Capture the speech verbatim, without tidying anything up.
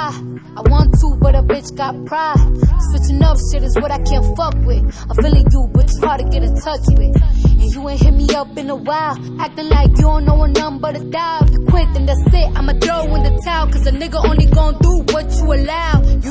side. I want to, but a bitch got pride. Switching up shit is what I can't fuck with. I'm feeling you, but it's hard to get in touch with. And you ain't hit me up in a while, acting like you don't know a number to dial. You quit, then that's it, I'ma throw in the towel, cause a nigga only gon' do what you allow. You